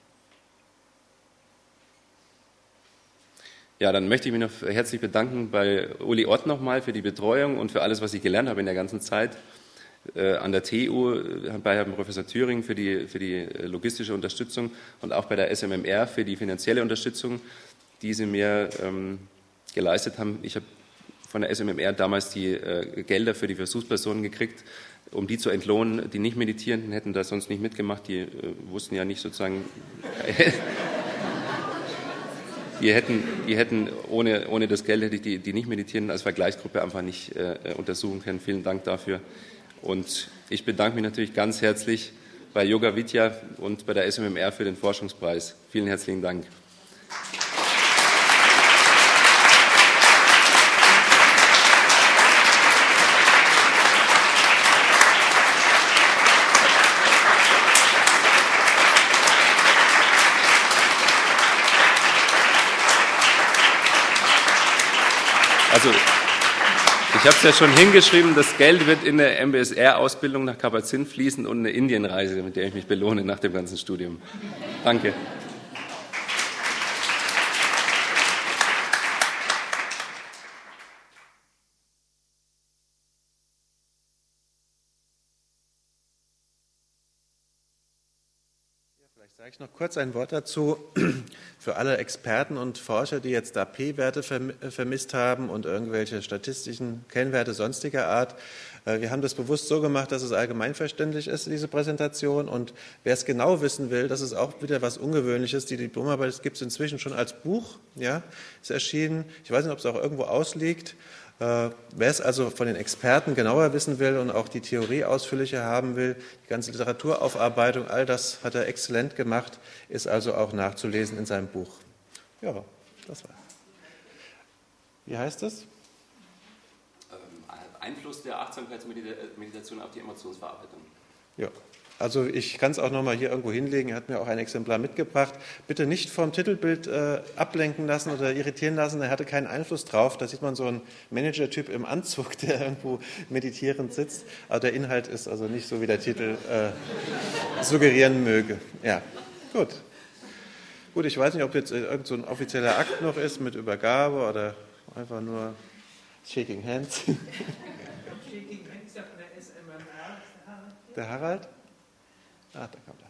Ja, dann möchte ich mich noch herzlich bedanken bei Uli Ott nochmal für die Betreuung und für alles, was ich gelernt habe in der ganzen Zeit äh, an der T U, bei Herrn Professor Thüring für die, für die logistische Unterstützung und auch bei der S M M R für die finanzielle Unterstützung, die sie mir ähm, geleistet haben. Ich habe von der S M M R damals die äh, Gelder für die Versuchspersonen gekriegt, um die zu entlohnen. Die Nicht-Meditierenden hätten da sonst nicht mitgemacht, die äh, wussten ja nicht sozusagen... Die hätten, die hätten ohne, ohne das Geld hätte ich die, die Nicht-Meditierenden als Vergleichsgruppe einfach nicht äh, untersuchen können. Vielen Dank dafür. Und ich bedanke mich natürlich ganz herzlich bei Yoga Vidya und bei der S M M R für den Forschungspreis. Vielen herzlichen Dank. Also, ich habe es ja schon hingeschrieben, das Geld wird in der M B S R-Ausbildung nach Kabat-Zinn fließen und eine Indienreise, mit der ich mich belohne nach dem ganzen Studium. Danke. Vielleicht sage ich noch kurz ein Wort dazu für alle Experten und Forscher, die jetzt da P-Werte vermisst haben und irgendwelche statistischen Kennwerte sonstiger Art. Wir haben das bewusst so gemacht, dass es allgemeinverständlich ist, diese Präsentation. Und wer es genau wissen will, das ist auch wieder was Ungewöhnliches. Die Diplomarbeit gibt es inzwischen schon als Buch, ja, ist erschienen. Ich weiß nicht, ob es auch irgendwo ausliegt. Wer es also von den Experten genauer wissen will und auch die Theorie ausführlicher haben will, die ganze Literaturaufarbeitung, all das hat er exzellent gemacht, ist also auch nachzulesen in seinem Buch. Ja, das war's. Wie heißt das? Einfluss der Achtsamkeitsmeditation auf die Emotionsverarbeitung. Ja. Also ich kann es auch nochmal hier irgendwo hinlegen, er hat mir auch ein Exemplar mitgebracht. Bitte nicht vom Titelbild äh, ablenken lassen oder irritieren lassen, er hatte keinen Einfluss drauf. Da sieht man so einen Manager-Typ im Anzug, der irgendwo meditierend sitzt. Aber der Inhalt ist also nicht so, wie der Titel äh, suggerieren möge. Ja, gut. Gut, ich weiß nicht, ob jetzt irgend so ein offizieller Akt noch ist mit Übergabe oder einfach nur Shaking Hands. Shaking Hands ja von der S M M R. Der Harald? Ah, da kommt er.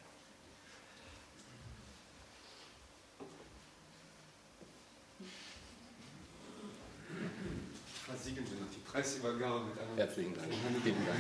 Versiegeln wir noch die Preisübergabe mit einem herzlichen Dank. Vielen Dank.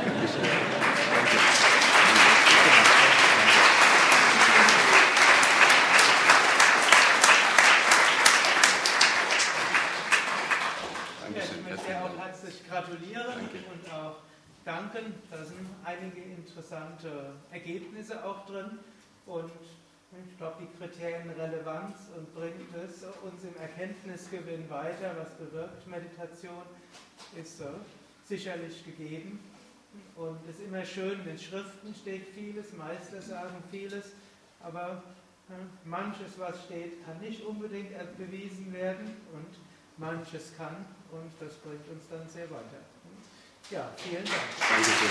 Ich möchte auch herzlich gratulieren Danke. Und auch danken. Da sind einige interessante Ergebnisse auch drin. Und ich glaube, die Kriterien Relevanz und bringt es uns im Erkenntnisgewinn weiter, was bewirkt Meditation, ist äh, sicherlich gegeben. Und es ist immer schön, in den Schriften steht vieles, Meister sagen vieles, aber äh, manches, was steht, kann nicht unbedingt bewiesen werden und manches kann und das bringt uns dann sehr weiter. Ja, vielen Dank. Dankeschön.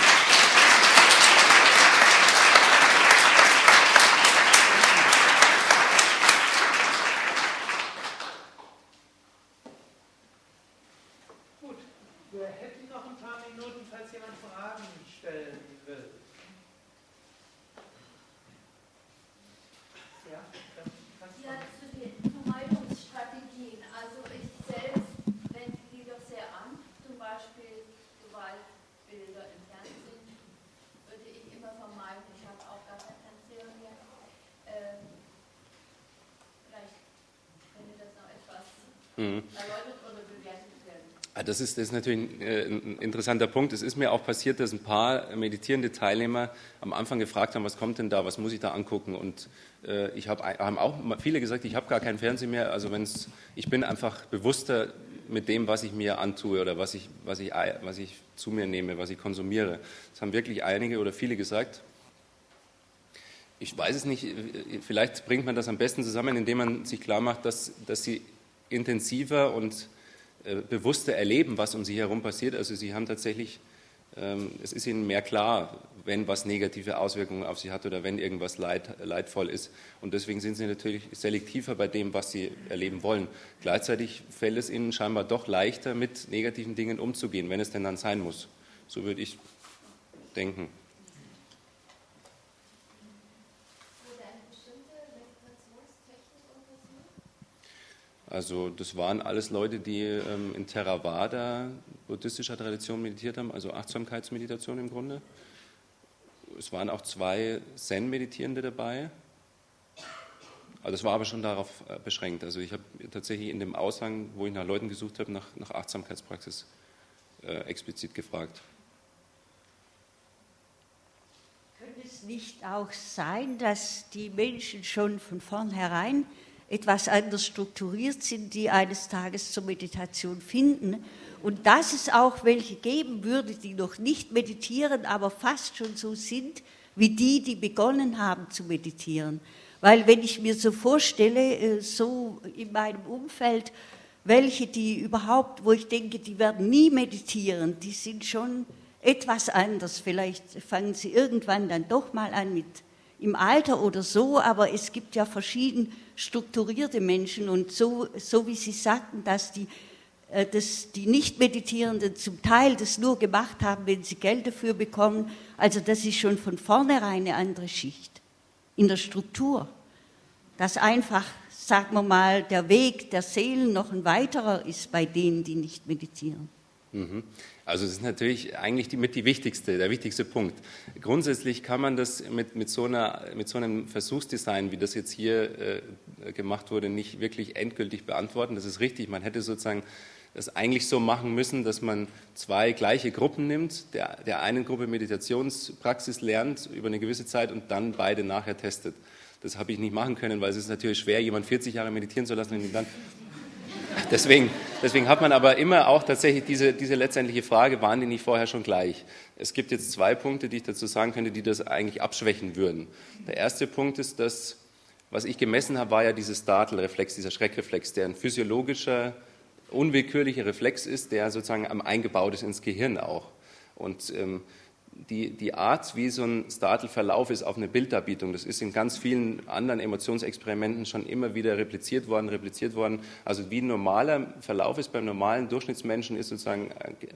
Gut, wir hätten noch ein paar Minuten, falls jemand Fragen stellen will. Ja, dann kannst du. Ja, zu den Vermeidungsstrategien. Also ich selbst wende die doch sehr an. Zum Beispiel Gewaltbilder im Fernsehen würde ich immer vermeiden. Ich habe auch gar keinen Fernseher mehr. Ähm, Mhm. erläutert oder bewertet werden. Das ist, das ist natürlich ein interessanter Punkt. Es ist mir auch passiert, dass ein paar meditierende Teilnehmer am Anfang gefragt haben, was kommt denn da, was muss ich da angucken? Und äh, ich hab, haben auch viele gesagt, ich habe gar keinen Fernsehen mehr. Also wenn's, ich bin einfach bewusster mit dem, was ich mir antue oder was ich, was ich, was ich zu mir nehme, was ich konsumiere. Das haben wirklich einige oder viele gesagt. Ich weiß es nicht, vielleicht bringt man das am besten zusammen, indem man sich klar macht, dass, dass sie intensiver und äh, bewusster erleben, was um sie herum passiert. Also sie haben tatsächlich, ähm, es ist ihnen mehr klar, wenn was negative Auswirkungen auf sie hat oder wenn irgendwas leid, leidvoll ist. Und deswegen sind sie natürlich selektiver bei dem, was sie erleben wollen. Gleichzeitig fällt es ihnen scheinbar doch leichter, mit negativen Dingen umzugehen, wenn es denn dann sein muss. So würde ich denken. Also das waren alles Leute, die ähm, in Theravada, buddhistischer Tradition, meditiert haben, also Achtsamkeitsmeditation im Grunde. Es waren auch zwei Zen-Meditierende dabei. Also es war aber schon darauf äh, beschränkt. Also ich habe tatsächlich in dem Aushang, wo ich nach Leuten gesucht habe, nach, nach Achtsamkeitspraxis äh, explizit gefragt. Könnte es nicht auch sein, dass die Menschen schon von vornherein etwas anders strukturiert sind, die eines Tages zur Meditation finden und dass es auch welche geben würde, die noch nicht meditieren, aber fast schon so sind, wie die, die begonnen haben zu meditieren. Weil wenn ich mir so vorstelle, so in meinem Umfeld, welche, die überhaupt, wo ich denke, die werden nie meditieren, die sind schon etwas anders. Vielleicht fangen sie irgendwann dann doch mal an mit im Alter oder so, aber es gibt ja verschieden strukturierte Menschen und so, so wie Sie sagten, dass die, äh, dass die Nicht-Meditierenden zum Teil das nur gemacht haben, wenn sie Geld dafür bekommen, also das ist schon von vornherein eine andere Schicht in der Struktur, dass einfach, sagen wir mal, der Weg der Seelen noch ein weiterer ist bei denen, die nicht meditieren. Also das ist natürlich eigentlich die, mit die wichtigste, der wichtigste Punkt. Grundsätzlich kann man das mit, mit, so, einer, mit so einem Versuchsdesign, wie das jetzt hier äh, gemacht wurde, nicht wirklich endgültig beantworten. Das ist richtig, man hätte sozusagen das eigentlich so machen müssen, dass man zwei gleiche Gruppen nimmt, der, der einen Gruppe Meditationspraxis lernt über eine gewisse Zeit und dann beide nachher testet. Das habe ich nicht machen können, weil es ist natürlich schwer, jemand vierzig Jahre meditieren zu lassen und ihn dann... Deswegen, deswegen hat man aber immer auch tatsächlich diese, diese letztendliche Frage, waren die nicht vorher schon gleich? Es gibt jetzt zwei Punkte, die ich dazu sagen könnte, die das eigentlich abschwächen würden. Der erste Punkt ist, dass, was ich gemessen habe, war ja dieser Startle-Reflex, dieser Schreckreflex, der ein physiologischer, unwillkürlicher Reflex ist, der sozusagen eingebaut ist ins Gehirn auch. Und ähm, Die, die Art, wie so ein Startle-Verlauf ist auf eine Bilddarbietung, das ist in ganz vielen anderen Emotionsexperimenten schon immer wieder repliziert worden, repliziert worden. Also wie ein normaler Verlauf ist beim normalen Durchschnittsmenschen, ist sozusagen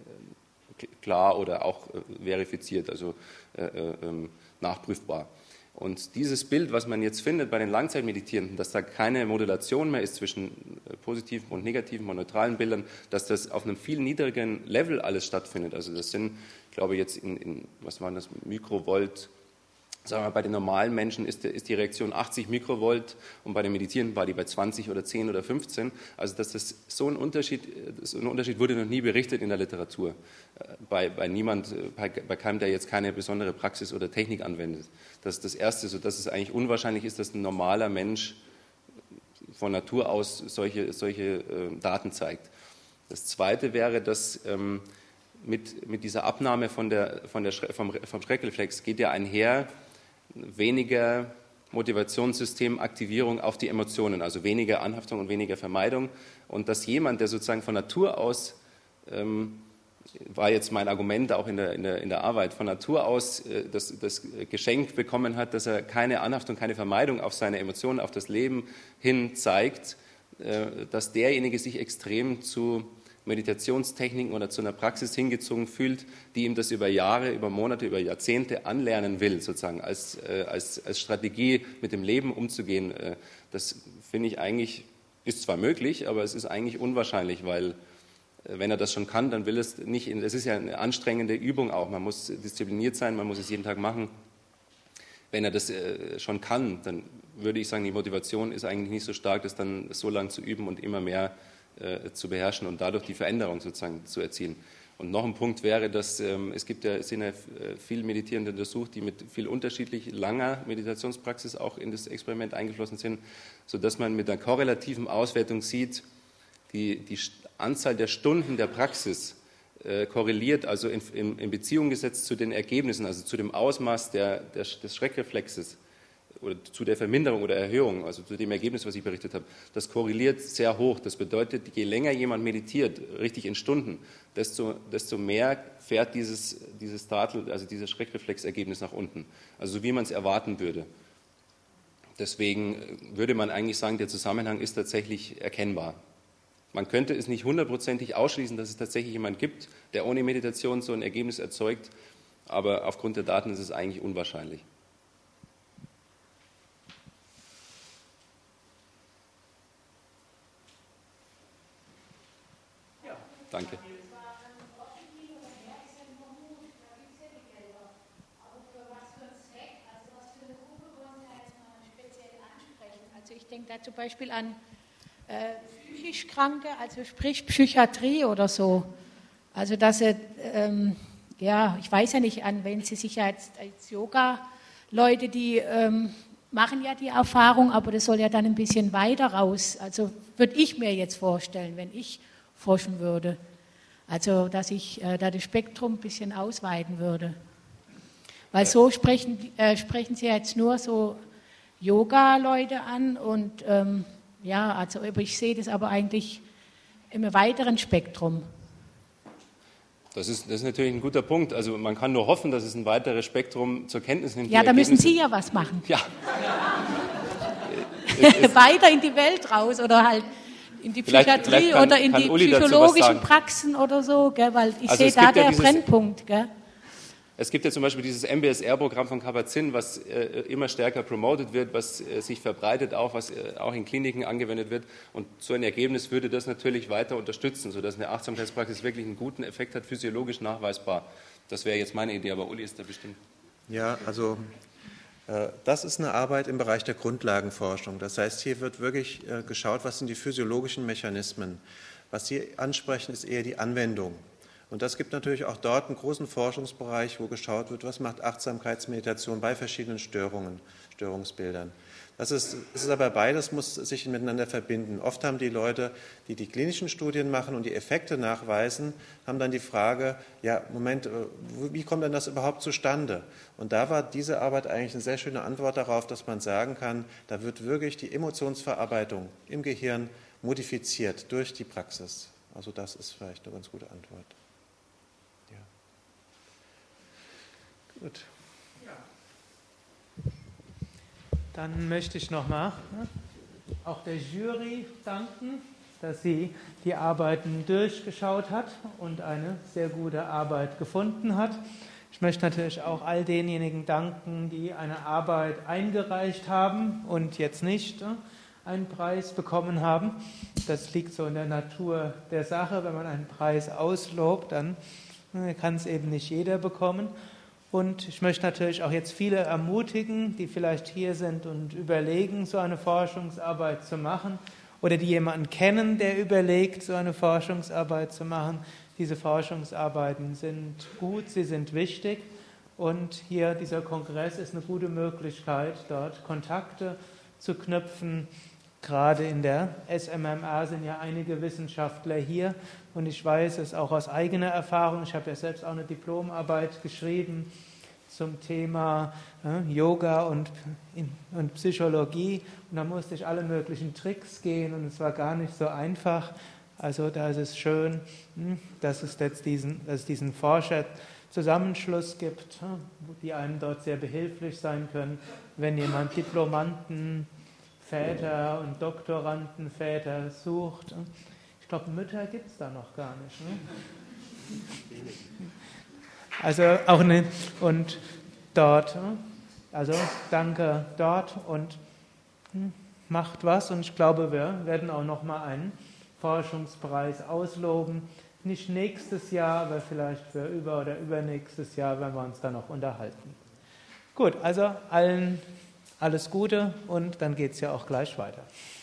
klar oder auch verifiziert, also äh, äh, nachprüfbar. Und dieses Bild, was man jetzt findet bei den Langzeitmeditierenden, dass da keine Modulation mehr ist zwischen positiven und negativen und neutralen Bildern, dass das auf einem viel niedrigeren Level alles stattfindet. Also das sind, ich glaube jetzt in, in was waren das, Mikrovolt, sagen wir mal, bei den normalen Menschen ist, ist die Reaktion achtzig Mikrovolt und bei den Meditierenden war die bei zwanzig oder zehn oder fünfzehn. Also dass das so ein Unterschied, so ein Unterschied wurde noch nie berichtet in der Literatur. Bei, bei niemand, bei, bei keinem, der jetzt keine besondere Praxis oder Technik anwendet. Das ist das Erste, so dass es eigentlich unwahrscheinlich ist, dass ein normaler Mensch von Natur aus solche, solche äh, Daten zeigt. Das Zweite wäre, dass ähm, mit, mit dieser Abnahme von der, von der, vom, vom Schreckreflex geht ja einher weniger Motivationssystemaktivierung auf die Emotionen, also weniger Anhaftung und weniger Vermeidung. Und dass jemand, der sozusagen von Natur aus, ähm, war jetzt mein Argument auch in der, in der, in der Arbeit, von Natur aus äh, das, das Geschenk bekommen hat, dass er keine Anhaftung, keine Vermeidung auf seine Emotionen, auf das Leben hin zeigt, äh, dass derjenige sich extrem zu Meditationstechniken oder zu einer Praxis hingezogen fühlt, die ihm das über Jahre, über Monate, über Jahrzehnte anlernen will, sozusagen als, äh, als, als Strategie mit dem Leben umzugehen. Äh, das finde ich eigentlich, ist zwar möglich, aber es ist eigentlich unwahrscheinlich, weil äh, wenn er das schon kann, dann will es nicht, es ist ja eine anstrengende Übung auch, man muss diszipliniert sein, man muss es jeden Tag machen. Wenn er das äh, schon kann, dann würde ich sagen, die Motivation ist eigentlich nicht so stark, das dann so lange zu üben und immer mehr äh, zu beherrschen und dadurch die Veränderung sozusagen zu erzielen. Und noch ein Punkt wäre, dass ähm, es gibt ja, es sind ja viele Meditierende untersucht, die mit viel unterschiedlich langer Meditationspraxis auch in das Experiment eingeflossen sind, sodass man mit einer korrelativen Auswertung sieht, die, die Anzahl der Stunden der Praxis äh, korreliert, also in, in, in Beziehung gesetzt zu den Ergebnissen, also zu dem Ausmaß der, der, des Schreckreflexes oder zu der Verminderung oder Erhöhung, also zu dem Ergebnis, was ich berichtet habe. Das korreliert sehr hoch. Das bedeutet, je länger jemand meditiert, richtig in Stunden, desto, desto mehr fährt dieses, dieses Startle, also dieses Schreckreflexergebnis nach unten. Also so wie man es erwarten würde. Deswegen würde man eigentlich sagen, der Zusammenhang ist tatsächlich erkennbar. Man könnte es nicht hundertprozentig ausschließen, dass es tatsächlich jemanden gibt, der ohne Meditation so ein Ergebnis erzeugt, aber aufgrund der Daten ist es eigentlich unwahrscheinlich. Ja. Danke. Also ich denke da zum Beispiel an äh, psychisch Kranke, also sprich Psychiatrie oder so. Also dass sie, ähm, ja, ich weiß ja nicht, an wen sie sich ja jetzt als Yoga-Leute, die ähm, machen ja die Erfahrung, aber das soll ja dann ein bisschen weiter raus. Also würde ich mir jetzt vorstellen, wenn ich forschen würde. Also dass ich äh, da das Spektrum ein bisschen ausweiten würde. Weil so sprechen, äh, sprechen sie jetzt nur so Yoga-Leute an und ähm, ja, also ich sehe das aber eigentlich im weiteren Spektrum. Das ist, das ist natürlich ein guter Punkt. Also man kann nur hoffen, dass es ein weiteres Spektrum zur Kenntnis nimmt. Ja, da müssen Sie ja was machen. Ja. Weiter in die Welt raus oder halt in die Psychiatrie vielleicht, vielleicht kann, oder in die Uli psychologischen Praxen oder so, gell, weil ich also sehe da der ja dieses, Brennpunkt. Gell. Es gibt ja zum Beispiel dieses M B S R-Programm von Kabat-Zinn, was äh, immer stärker promotet wird, was äh, sich verbreitet, auch was äh, auch in Kliniken angewendet wird. Und so ein Ergebnis würde das natürlich weiter unterstützen, sodass eine Achtsamkeitspraxis wirklich einen guten Effekt hat, physiologisch nachweisbar. Das wäre jetzt meine Idee, aber Uli ist da bestimmt. Ja, also äh, das ist eine Arbeit im Bereich der Grundlagenforschung. Das heißt, hier wird wirklich äh, geschaut, was sind die physiologischen Mechanismen. Was Sie ansprechen, ist eher die Anwendung. Und das gibt natürlich auch dort einen großen Forschungsbereich, wo geschaut wird, was macht Achtsamkeitsmeditation bei verschiedenen Störungen, Störungsbildern. Das ist, das ist aber beides, muss sich miteinander verbinden. Oft haben die Leute, die die klinischen Studien machen und die Effekte nachweisen, haben dann die Frage, ja, Moment, wie kommt denn das überhaupt zustande? Und da war diese Arbeit eigentlich eine sehr schöne Antwort darauf, dass man sagen kann, da wird wirklich die Emotionsverarbeitung im Gehirn modifiziert durch die Praxis. Also das ist vielleicht eine ganz gute Antwort. Gut. Ja. Dann möchte ich nochmal auch der Jury danken, dass sie die Arbeiten durchgeschaut hat und eine sehr gute Arbeit gefunden hat. Ich möchte natürlich auch all denjenigen danken, die eine Arbeit eingereicht haben und jetzt nicht einen Preis bekommen haben. Das liegt so in der Natur der Sache. Wenn man einen Preis auslobt, dann kann es eben nicht jeder bekommen. Und ich möchte natürlich auch jetzt viele ermutigen, die vielleicht hier sind und überlegen, so eine Forschungsarbeit zu machen oder die jemanden kennen, der überlegt, so eine Forschungsarbeit zu machen. Diese Forschungsarbeiten sind gut, sie sind wichtig und hier dieser Kongress ist eine gute Möglichkeit, dort Kontakte zu knüpfen. Gerade in der S M M A sind ja einige Wissenschaftler hier und ich weiß es auch aus eigener Erfahrung, ich habe ja selbst auch eine Diplomarbeit geschrieben zum Thema äh, Yoga und, in, und Psychologie und da musste ich alle möglichen Tricks gehen und es war gar nicht so einfach. Also da ist es schön, hm, dass es jetzt diesen, dass es diesen Forscherzusammenschluss gibt, hm, die einem dort sehr behilflich sein können, wenn jemand Diplomanten, Väter und Doktorandenväter sucht. Ich glaube, Mütter gibt es da noch gar nicht. Ne? Also auch nicht. Und dort, also danke dort und macht was. Und ich glaube, wir werden auch noch mal einen Forschungspreis ausloben. Nicht nächstes Jahr, aber vielleicht für über- oder übernächstes Jahr, wenn wir uns dann noch unterhalten. Gut, also allen alles Gute und dann geht es ja auch gleich weiter.